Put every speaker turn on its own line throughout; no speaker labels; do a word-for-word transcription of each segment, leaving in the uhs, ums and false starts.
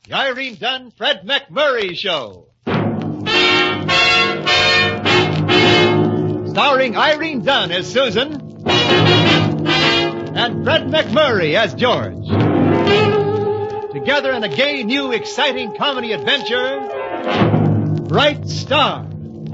The Irene Dunn, Fred McMurray Show. Starring Irene Dunn as Susan and Fred McMurray as George. Together in a gay, new, exciting comedy adventure, Bright Star.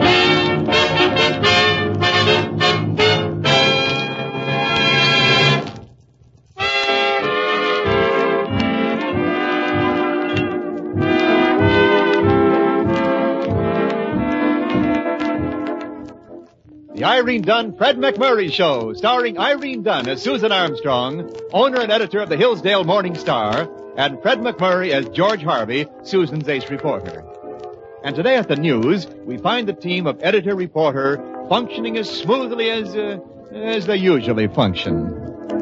The Irene Dunn, Fred McMurray Show, starring Irene Dunn as Susan Armstrong, owner and editor of the Hillsdale Morning Star, and Fred McMurray as George Harvey, Susan's ace reporter. And today at the news, we find the team of editor-reporter functioning as smoothly as, uh, as they usually function.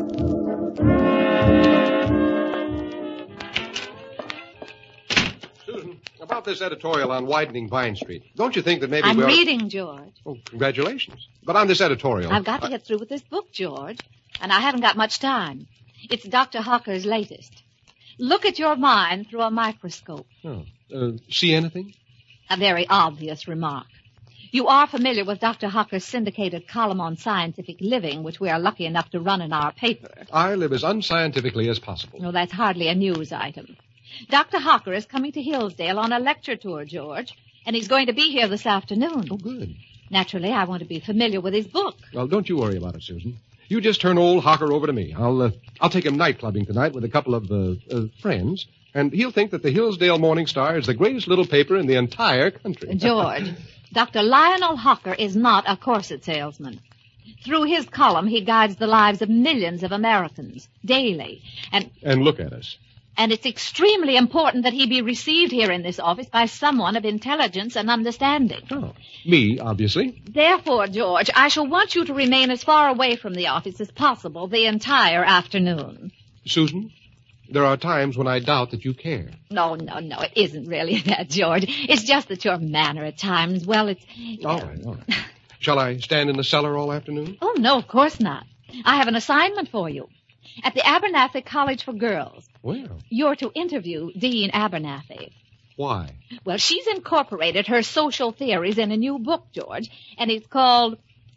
About this editorial on widening Vine Street, don't you think that maybe
I'm
we're...
reading, George.
Oh, congratulations. But on this editorial...
I've got to
I...
get through with this book, George, and I haven't got much time. It's Doctor Hawker's latest. Look at your mind through a microscope.
Oh, uh, see anything?
A very obvious remark. You are familiar with Doctor Hawker's syndicated column on scientific living, which we are lucky enough to run in our paper.
I live as unscientifically as possible.
No, that's hardly a news item. Doctor Hawker is coming to Hillsdale on a lecture tour, George, and he's going to be here this afternoon.
Oh, good.
Naturally, I want to be familiar with his book.
Well, don't you worry about it, Susan. You just turn old Hawker over to me. I'll uh, I'll take him night clubbing tonight with a couple of uh, uh, friends, and he'll think that the Hillsdale Morning Star is the greatest little paper in the entire country.
George, Doctor Lionel Hawker is not a corset salesman. Through his column, he guides the lives of millions of Americans daily, and
and look at us.
And it's extremely important that he be received here in this office by someone of intelligence and understanding.
Oh, me, obviously.
Therefore, George, I shall want you to remain as far away from the office as possible the entire afternoon.
Susan, there are times when I doubt that you care.
No, no, no, it isn't really that, George. It's just that your manner at times, well, it's...
All right, all right. Shall I stand in the cellar all afternoon?
Oh, no, of course not. I have an assignment for you. At the Abernathy College for Girls.
Well.
You're to interview Dean Abernathy.
Why?
Well, she's incorporated her social theories in a new book, George, and it's called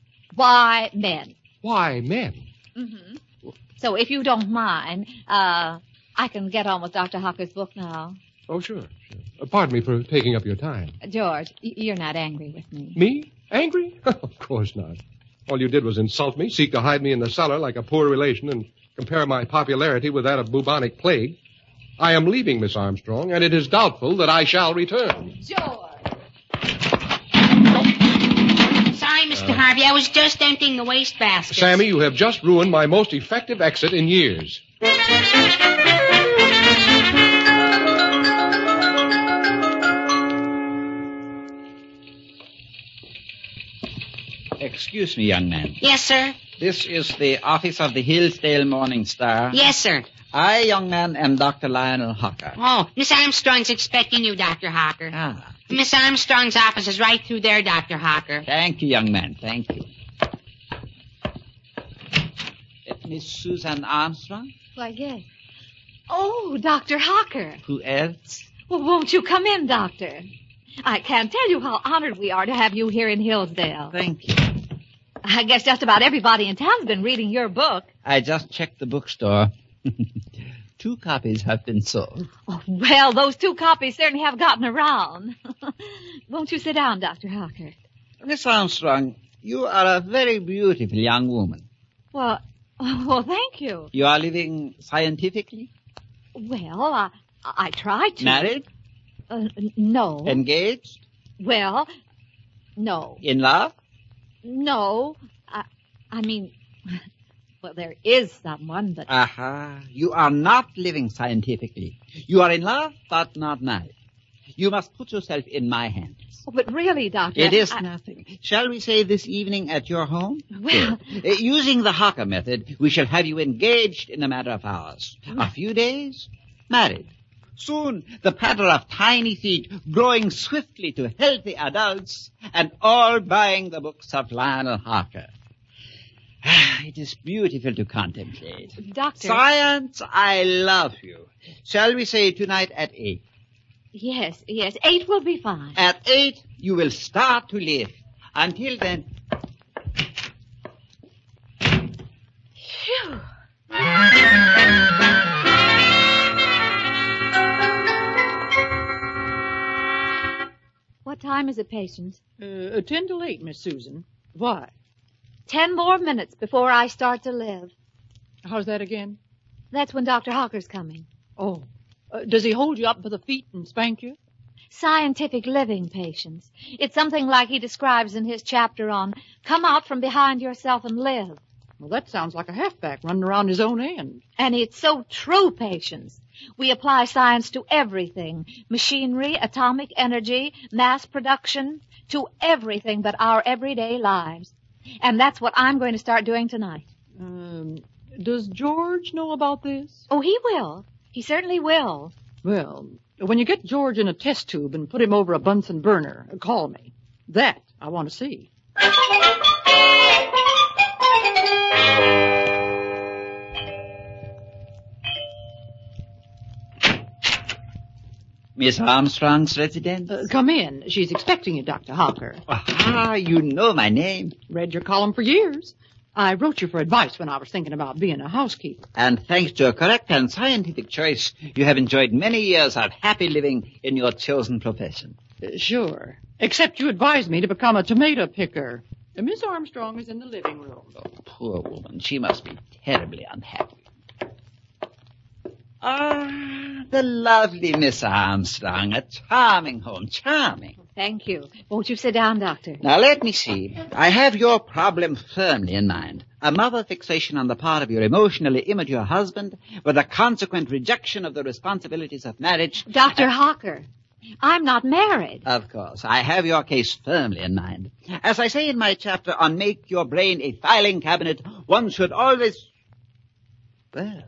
Why Men.
Why Men?
Mm-hmm. So if you don't mind, uh, I can get on with Doctor Hawker's book now.
Oh, sure, sure. Uh, pardon me for taking up your time.
George, y- you're not angry with me.
Me? Angry? Of course not. All you did was insult me, seek to hide me in the cellar like a poor relation, and compare my popularity with that of bubonic plague. I am leaving, Miss Armstrong, and it is doubtful that I shall return.
George!
Sorry, Mister Uh, Harvey. I was just emptying the wastebasket.
Sammy, you have just ruined my most effective exit in years.
Excuse me, young man.
Yes, sir.
This is the office of the Hillsdale Morning Star.
Yes, sir.
I, young man, am Doctor Lionel Hawker.
Oh, Miss Armstrong's expecting you, Doctor Hawker.
Ah.
Miss Armstrong's office is right through there, Doctor Hawker.
Thank you, young man. Thank you. Uh, Miss Susan Armstrong?
Why, yes. Oh, Doctor Hawker.
Who else?
Well, won't you come in, Doctor? I can't tell you how honored we are to have you here in Hillsdale.
Thank you.
I guess just about everybody in town's been reading your book.
I just checked the bookstore. Two copies have been sold.
Oh, well, those two copies certainly have gotten around. Won't you sit down, Doctor Hawker?
Miss Armstrong, you are a very beautiful young woman.
Well, well, thank you.
You are living scientifically?
Well, I, I tried to.
Married?
Uh, n- no.
Engaged?
Well, no.
In love?
No. I, I mean, well, there is someone, but...
Aha. You are not living scientifically. You are in love, but not married. You must put yourself in my hands.
Oh, but really, Doctor...
It is
I...
nothing. Shall we say this evening at your home?
Well...
Uh, using the Hawker method, we shall have you engaged in a matter of hours. A few days, married. Soon, the patter of tiny feet growing swiftly to healthy adults, and all buying the books of Lionel Hawker. It is beautiful to contemplate.
Doctor...
Science, I love you. Shall we say tonight at eight?
Yes, yes. Eight will be fine.
At eight, you will start to live. Until then...
Phew. What time is it, Patience?
Uh, ten till eight, Miss Susan. Why?
Ten more minutes before I start to live.
How's that again?
That's when Doctor Hawker's coming.
Oh. Uh, does he hold you up by the feet and spank you?
Scientific living, Patience. It's something like he describes in his chapter on Come Out From Behind Yourself and Live.
Well, that sounds like a halfback running around his own end.
And it's so true, Patience. We apply science to everything. Machinery, atomic energy, mass production, to everything but our everyday lives. And that's what I'm going to start doing tonight.
Um, does George know about this?
Oh, he will. He certainly will.
Well, when you get George in a test tube and put him over a Bunsen burner, call me. That I want to see.
Miss Armstrong's residence?
Uh, come in. She's expecting you, Doctor Hawker.
Ah, you know my name.
Read your column for years. I wrote you for advice when I was thinking about being a housekeeper.
And thanks to a correct and scientific choice, you have enjoyed many years of happy living in your chosen profession.
Uh, sure. Except you advised me to become a tomato picker. Uh, Miss Armstrong is in the living room.
Oh, poor woman. She must be terribly unhappy. Ah, the lovely Miss Armstrong. A charming home. Charming.
Thank you. Won't you sit down, Doctor?
Now, let me see. I have your problem firmly in mind. A mother fixation on the part of your emotionally immature husband with a consequent rejection of the responsibilities of marriage.
Doctor Hawker, I'm not married.
Of course. I have your case firmly in mind. As I say in my chapter on Make Your Brain a Filing Cabinet, one should always... Well,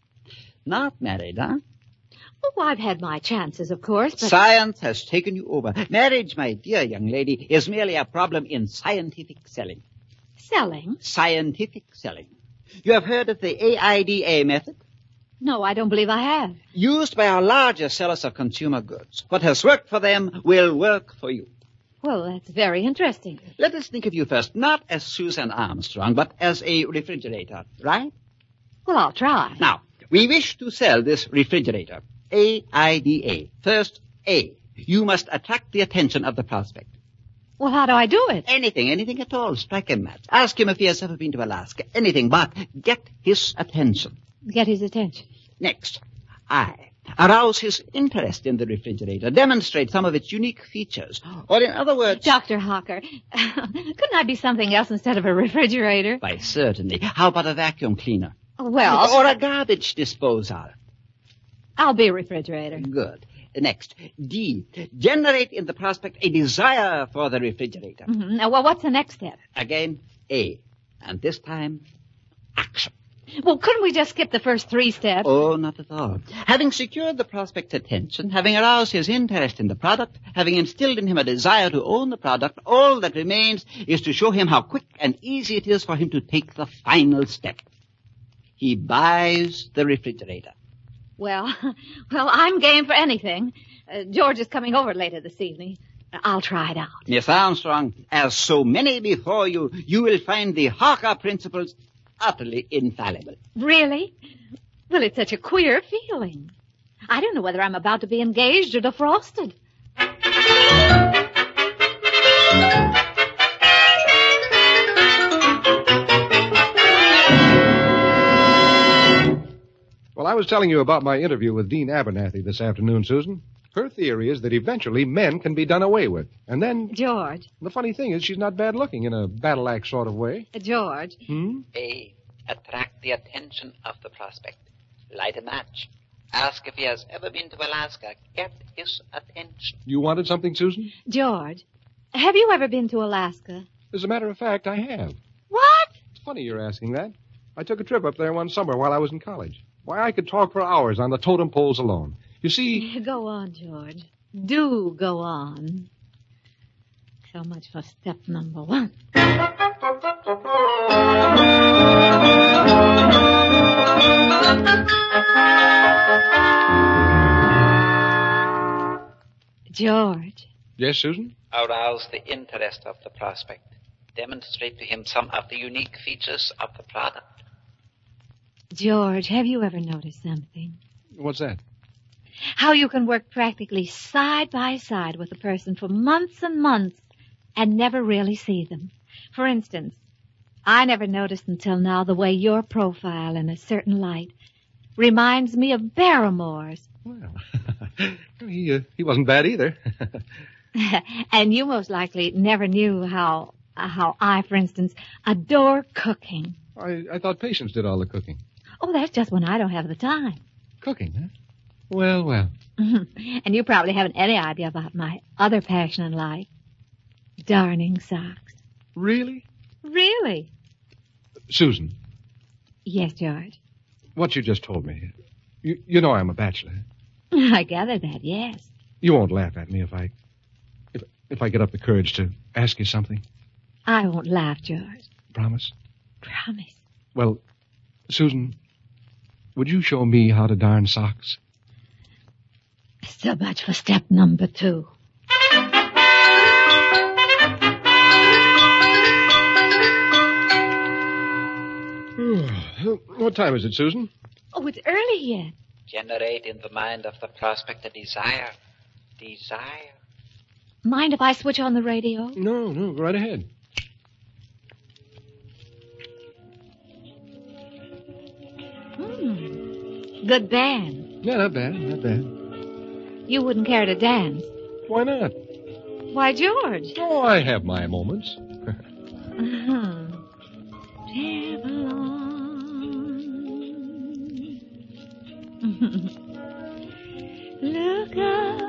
not married, huh?
Oh, I've had my chances, of course, but...
Science has taken you over. Marriage, my dear young lady, is merely a problem in scientific selling.
Selling?
Scientific selling. You have heard of the A I D A method?
No, I don't believe I have.
Used by our larger sellers of consumer goods. What has worked for them will work for you.
Well, that's very interesting.
Let us think of you first, not as Susan Armstrong, but as a refrigerator, right?
Well, I'll try.
Now, we wish to sell this refrigerator. A I D A. First, A. You must attract the attention of the prospect.
Well, how do I do it?
Anything, anything at all. Strike a match. Ask him if he has ever been to Alaska. Anything, but get his attention.
Get his attention.
Next, I. Arouse his interest in the refrigerator. Demonstrate some of its unique features. Or in other words...
Doctor Hawker, couldn't I be something else instead of a refrigerator?
Why, certainly. How about a vacuum cleaner?
Well...
Or a garbage disposal?
I'll be a refrigerator.
Good. Next, D. Generate in the prospect a desire for the refrigerator.
Mm-hmm. Now, well, what's the next step?
Again, A. And this time, action.
Well, couldn't we just skip the first three steps?
Oh, not at all. Having secured the prospect's attention, having aroused his interest in the product, having instilled in him a desire to own the product, all that remains is to show him how quick and easy it is for him to take the final step. He buys the refrigerator.
Well, well, I'm game for anything. Uh, George is coming over later this evening. I'll try it out.
Miss Armstrong, as so many before you, you will find the Hawker principles utterly infallible.
Really? Well, it's such a queer feeling. I don't know whether I'm about to be engaged or defrosted.
Well, I was telling you about my interview with Dean Abernathy this afternoon, Susan. Her theory is that eventually men can be done away with. And then...
George.
The funny thing is she's not bad looking in a battle axe sort of way.
Uh, George.
Hmm?
A. Attract the attention of the prospect. Light a match. Ask if he has ever been to Alaska. Get his attention.
You wanted something, Susan?
George, have you ever been to Alaska?
As a matter of fact, I have.
What?
It's funny you're asking that. I took a trip up there one summer while I was in college. Why, I could talk for hours on the totem poles alone. You see...
Go on, George. Do go on. So much for step number one. George.
Yes, Susan?
Arouse the interest of the prospect. Demonstrate to him some of the unique features of the product.
George, have you ever noticed something?
What's that?
How you can work practically side by side with a person for months and months and never really see them. For instance, I never noticed until now the way your profile in a certain light reminds me of Barrymore's.
Well, he, uh, he wasn't bad either.
And you most likely never knew how, uh, how I, for instance, adore cooking.
I, I thought Patience did all the cooking.
Oh, that's just when I don't have the time.
Cooking, huh? Well, well.
And you probably haven't any idea about my other passion in life. Darning socks.
Really?
Really?
Susan.
Yes, George.
What you just told me. You, you know I'm a bachelor.
I gather that, yes.
You won't laugh at me if I... If, if I get up the courage to ask you something.
I won't laugh, George.
Promise?
Promise.
Well, Susan, would you show me how to darn socks?
So much for step number two.
What time is it, Susan?
Oh, it's early yet.
Generate in the mind of the prospect a desire. Desire.
Mind if I switch on the radio?
No, no, go right ahead.
Hmm. Good band.
Yeah, not bad, not bad.
You wouldn't care to dance.
Why not?
Why, George?
Oh, I have my moments.
Uh-huh. Travel on. Look up,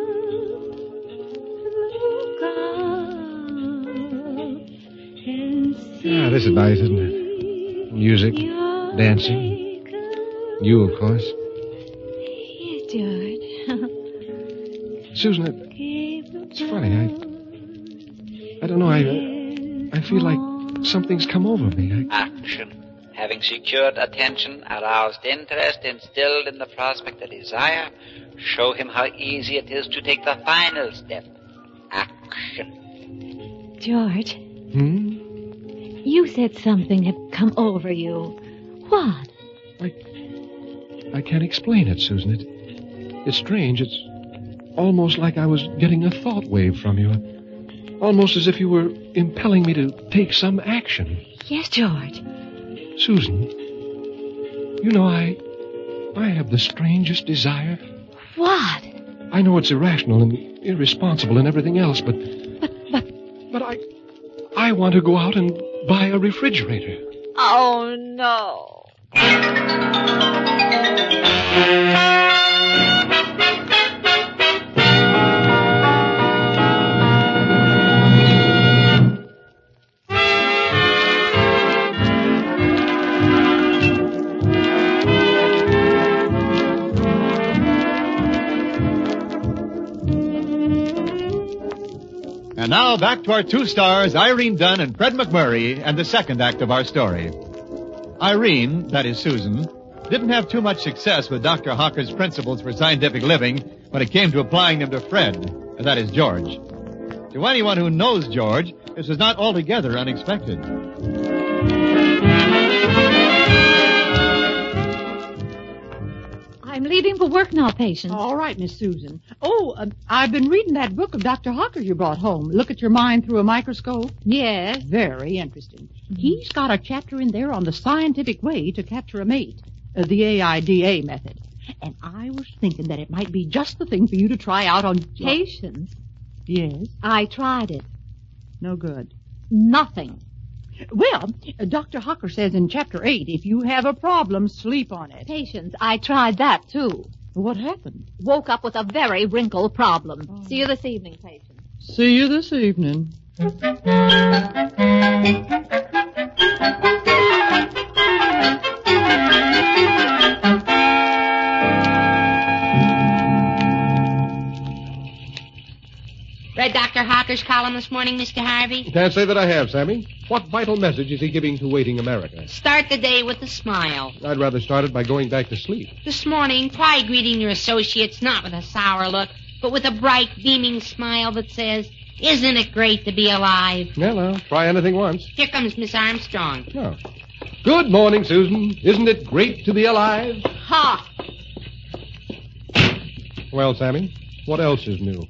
look up, and see.
Ah, this is nice, isn't it? Music, dancing. You, of course.
Yes, George.
Susan, it, it's funny. I, I don't know. I, I feel like something's come over me. I...
Action. Having secured attention, aroused interest, instilled in the prospect a desire, show him how easy it is to take the final step. Action.
George.
Hmm?
You said something had come over you. What?
I, I can't explain it, Susan. It, it's strange. It's almost like I was getting a thought wave from you. Almost as if you were impelling me to take some action.
Yes, George.
Susan, you know, I... I have the strangest desire.
What?
I know it's irrational and irresponsible and everything else, but...
But, but...
But I... I want to go out and buy a refrigerator.
Oh, no.
And now back to our two stars, Irene Dunn and Fred McMurray, and the second act of our story. Irene, that is Susan, didn't have too much success with Doctor Hawker's principles for scientific living when it came to applying them to Fred, that is George. To anyone who knows George, this was not altogether unexpected.
I'm leaving for work now, Patience.
All right, Miss Susan. Oh, uh, I've been reading that book of Doctor Hawker you brought home. Look at your mind through a microscope.
Yes.
Very interesting. Mm-hmm. He's got a chapter in there on the scientific way to capture a mate, uh, the A I D A method. And I was thinking that it might be just the thing for you to try out on...
Patience.
Yes?
I tried it.
No good.
Nothing.
Well, uh, Doctor Hawker says in chapter eight, if you have a problem, sleep on it.
Patience, I tried that, too.
What happened?
Woke up with a very wrinkled problem. Oh. See you this evening, Patience.
See you this evening.
Read Doctor Hawker's column this morning, Mister Harvey?
Can't say that I have, Sammy. What vital message is he giving to waiting America?
Start the day with a smile.
I'd rather start it by going back to sleep.
This morning, try greeting your associates not with a sour look, but with a bright, beaming smile that says, "Isn't it great to be alive?"
Well, I'll try anything once.
Here comes Miss Armstrong.
Oh. Good morning, Susan. Isn't it great to be alive?
Ha!
Well, Sammy, what else is new?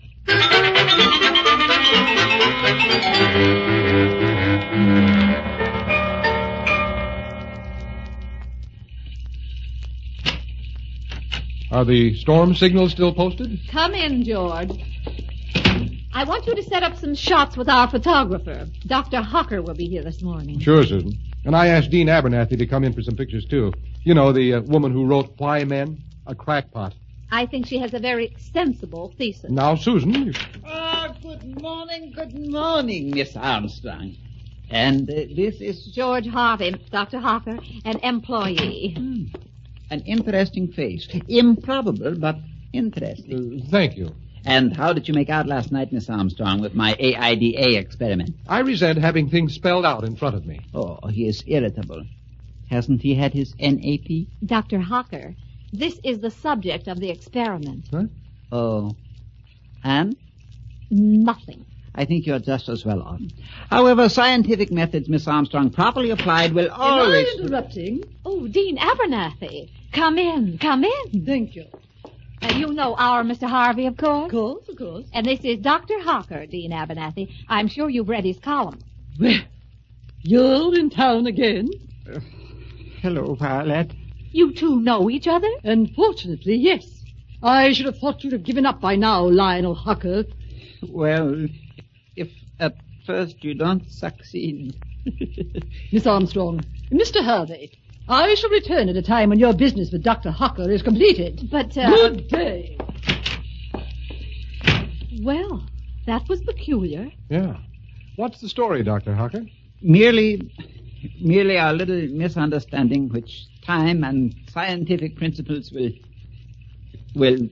Are the storm signals still posted?
Come in, George. I want you to set up some shots with our photographer. Doctor Hocker will be here this morning.
Sure, Susan. And I asked Dean Abernathy to come in for some pictures, too. You know, the uh, woman who wrote Why Men? A Crackpot.
I think she has a very sensible thesis.
Now, Susan... You...
Ah, good morning, good morning, Miss Armstrong. And uh, this is...
George Harvey, Doctor Hocker, an employee.
Hmm. An interesting face. Improbable, but interesting.
Uh, thank you.
And how did you make out last night, Miss Armstrong, with my A I D A experiment?
I resent having things spelled out in front of me.
Oh, he is irritable. Hasn't he had his N A P?
Doctor Hocker, this is the subject of the experiment.
Huh?
Oh. And?
Nothing.
I think you're just as well off. However, scientific methods, Miss Armstrong, properly applied will always...
Am I interrupting?
Oh, Dean Abernathy. Come in, come in.
Thank you.
Uh, you know our Mister Harvey, of course.
Of course, of course.
And this is Doctor Hocker, Dean Abernathy. I'm sure you've read his column.
Well, you're in town again?
Uh, hello, Violet.
You two know each other?
Unfortunately, yes. I should have thought you'd have given up by now, Lionel Hocker.
Well, if at first you don't succeed...
Miss Armstrong, Mister Harvey, I shall return at a time when your business with Doctor Hocker is completed.
But, uh...
Good day.
Well, that was peculiar.
Yeah. What's the story, Doctor Hocker?
Merely, merely a little misunderstanding which time and scientific principles will, will...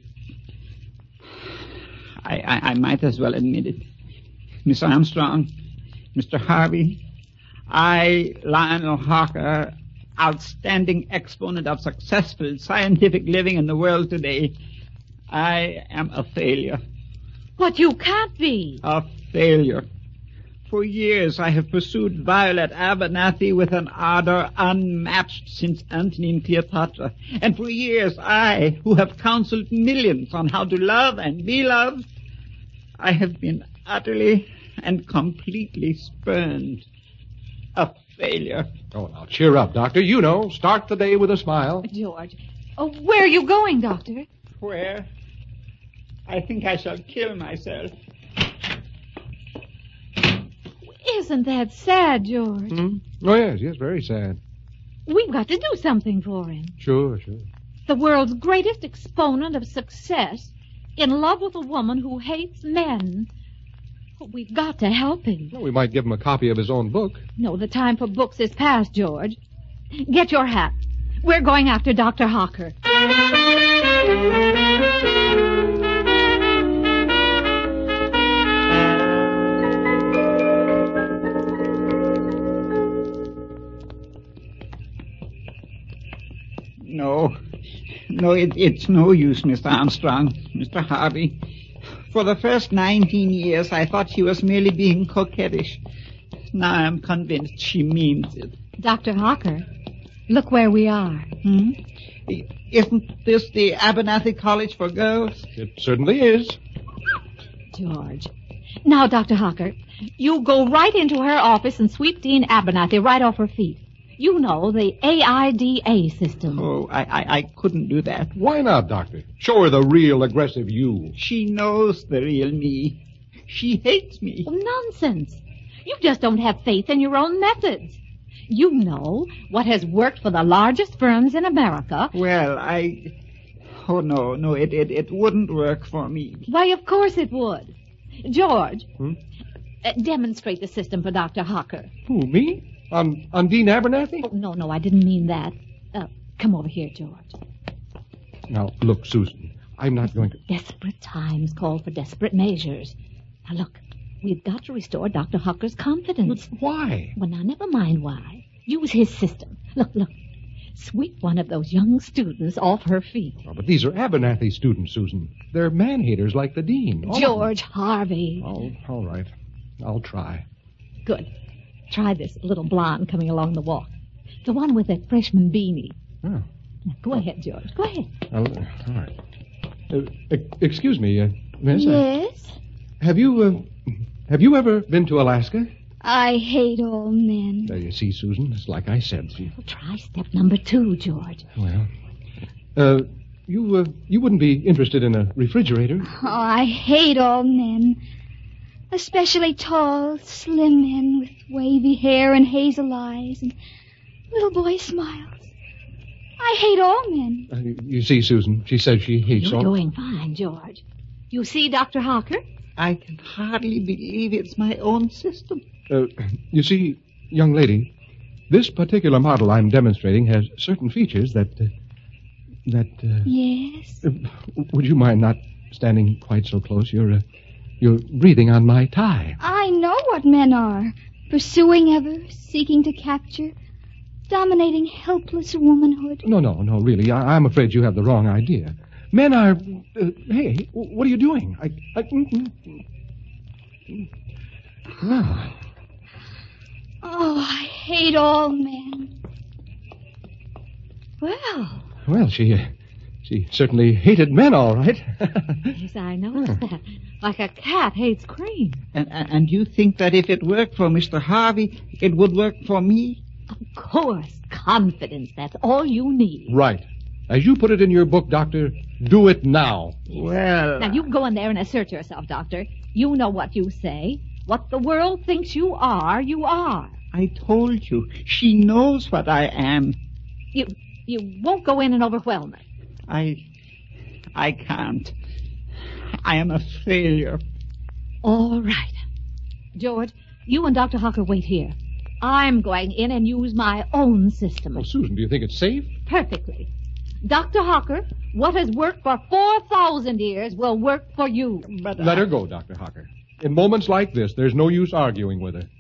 I, I, I might as well admit it. Miss Armstrong, Mister Harvey, I, Lionel Hocker, outstanding exponent of successful scientific living in the world today, I am a failure.
But you can't be.
A failure. For years I have pursued Violet Abernathy with an ardor unmatched since Antony and Cleopatra. And for years I, who have counseled millions on how to love and be loved, I have been utterly and completely spurned. A failure.
Oh, now cheer up, Doctor. You know, start the day with a smile.
George. Oh, where are you going, Doctor?
Where? I think I shall kill myself.
Isn't that sad, George?
Hmm? Oh, yes, yes, very sad.
We've got to do something for him.
Sure, sure.
The world's greatest exponent of success, in love with a woman who hates men. We've got to help him.
Well, we might give him a copy of his own book.
No, the time for books is past, George. Get your hat. We're going after Doctor Hocker.
No. No, it, it's no use, Mister Armstrong, Mister Harvey. For the first nineteen years, I thought she was merely being coquettish. Now I'm convinced she means it.
Doctor Hocker, look where we are.
Hmm? Isn't this the Abernathy College for Girls?
It certainly is.
George. Now, Doctor Hocker, you go right into her office and sweep Dean Abernathy right off her feet. You know, the A I D A system.
Oh, I, I, I couldn't do that.
Why not, Doctor? Show her the real aggressive you.
She knows the real me. She hates me.
Oh, nonsense. You just don't have faith in your own methods. You know what has worked for the largest firms in America.
Well, I... Oh, no, no, it, it, it wouldn't work for me.
Why, of course it would. George,
Hmm?
uh, demonstrate the system for Doctor Hocker.
Who, me? On, on Dean Abernathy?
Oh, no, no, I didn't mean that. Uh, come over here, George.
Now, look, Susan, I'm not going to...
Desperate times call for desperate measures. Now, look, we've got to restore Doctor Hocker's confidence.
But why?
Well, now, never mind why. Use his system. Look, look. sweep one of those young students off her feet.
Oh, but these are Abernathy students, Susan. They're man-haters like the dean. All
George Harvey.
Oh, all right. I'll try.
Good. Try this little blonde coming along the walk. The one with that freshman beanie.
Oh.
Now, go ahead, George. Go ahead.
I'll, uh, all right. Uh, e- excuse me, uh, Miss.
Yes?
Uh, have you, uh, have you ever been to Alaska?
I hate all men.
There you see, Susan. It's like I said. She...
Well, try step number two, George.
Well, uh, you, uh, you wouldn't be interested in a refrigerator?
Oh, I hate all men. Especially tall, slim men with wavy hair and hazel eyes and little boy smiles. I hate all men.
Uh, you, you see, Susan, she says she hates
You're
all...
doing fine, George. You see, Doctor Harker?
I can hardly believe it's my own system.
Uh, you see, young lady, this particular model I'm demonstrating has certain features that... Uh, that... Uh,
Yes?
uh, would you mind not standing quite so close? You're, uh, you're breathing on my tie.
I know what men are. Pursuing ever, seeking to capture, dominating helpless womanhood.
No, no, no, really. I, I'm afraid you have the wrong idea. Men are... Uh, hey, what are you doing? I... I mm, mm, mm. Well,
Oh, I hate all men.
Well,
well, she... Uh, she certainly hated men, all right.
yes, I noticed that. Like a cat hates cream.
And, and, and you think that if it worked for Mister Harvey, it would work for me?
Of course, confidence. That's all you need.
Right. As you put it in your book, Doctor, do it now.
Well...
Now, you go in there and assert yourself, Doctor. You know what you say. What the world thinks you are, you are.
I told you. She knows what I am.
You you won't go in and overwhelm her.
I... I can't. I am a failure.
All right. George, you and Doctor Harker wait here. I'm going in and use my own system.
Oh, Susan, do you think it's safe?
Perfectly. Doctor Harker, what has worked for four thousand years will work for you.
But
Let
I...
her go, Doctor Harker. In moments like this, there's no use arguing with her.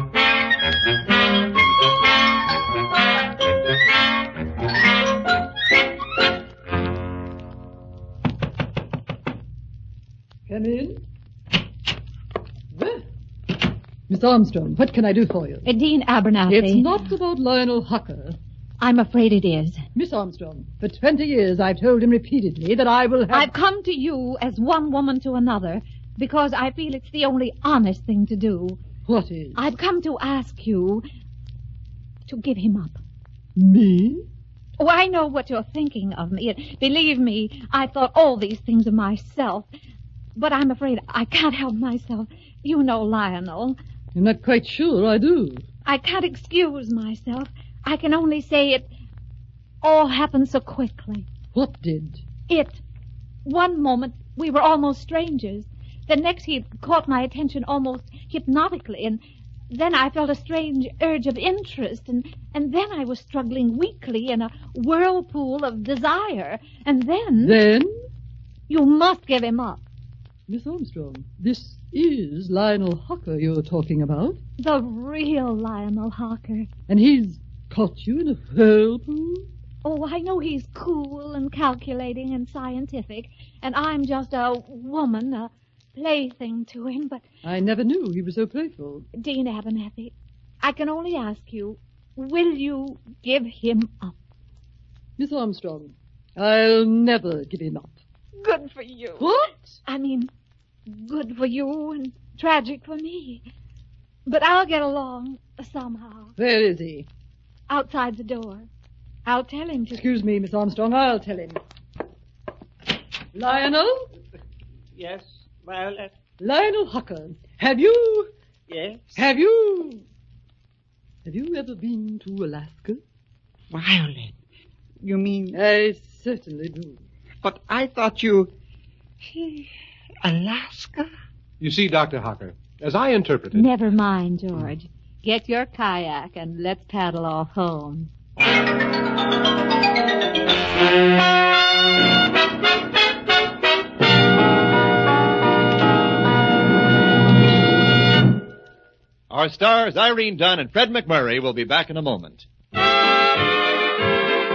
Come in. Well, Miss Armstrong, what can I do for you?
Uh, Dean Abernathy.
It's not about Lionel Hucker.
I'm afraid it is.
Miss Armstrong, for twenty years I've told him repeatedly that I will have...
I've come to you as one woman to another because I feel it's the only honest thing to do.
What is?
I've come to ask you to give him up.
Me?
Oh, I know what you're thinking of me. Believe me, I've thought all these things of myself. But I'm afraid I can't help myself. You know Lionel.
I'm not quite sure I do.
I can't excuse myself. I can only say it all happened so quickly.
What did?
It. One moment, we were almost strangers. The next, he caught my attention almost hypnotically, and then I felt a strange urge of interest, and, and then I was struggling weakly in a whirlpool of desire, and then...
Then?
You must give him up.
Miss Armstrong, this is Lionel Hucker you're talking about.
The real Lionel Harker.
And he's caught you in a whirlpool?
Oh, I know he's cool and calculating and scientific, and I'm just a woman, a plaything to him, but...
I never knew he was so playful.
Dean Abernathy, I can only ask you, will you give him up?
Miss Armstrong, I'll never give him up.
Good for you.
What?
I mean, good for you and tragic for me. But I'll get along somehow.
Where is he?
Outside the door. I'll tell him to...
Excuse me, Miss Armstrong, I'll tell him. Lionel?
Yes, Violet?
Lionel Hucker, have you...
Yes?
Have you... Have you ever been to Alaska?
Violet, you mean...
I certainly do.
But I thought you... Alaska?
You see, Doctor Harker, as I interpret it...
Never mind, George. Get your kayak and let's paddle off home.
Our stars, Irene Dunn and Fred McMurray, will be back in a moment.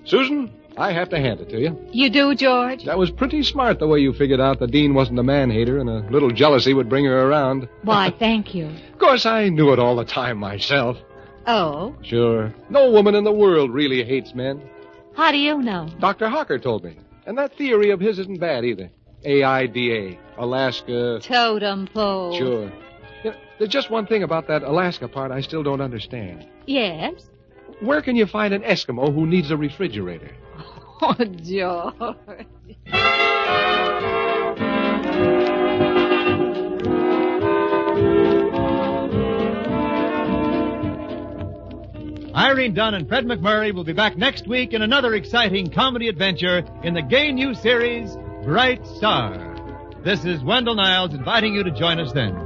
Susan, I have to hand it to you.
You do, George?
That was pretty smart the way you figured out the Dean wasn't a man-hater and a little jealousy would bring her around.
Why, thank you.
Of course, I knew it all the time myself.
Oh?
Sure. No woman in the world really hates men.
How do you know?
Doctor Hawker told me. And that theory of his isn't bad either. A I D A, Alaska...
Totem pole.
Sure. Yeah, there's just one thing about that Alaska part I still don't understand.
Yes?
Where can you find an Eskimo who needs a refrigerator?
Oh, George.
Irene Dunn and Fred McMurray will be back next week in another exciting comedy adventure in the gay new series, Bright Star. This is Wendell Niles inviting you to join us then.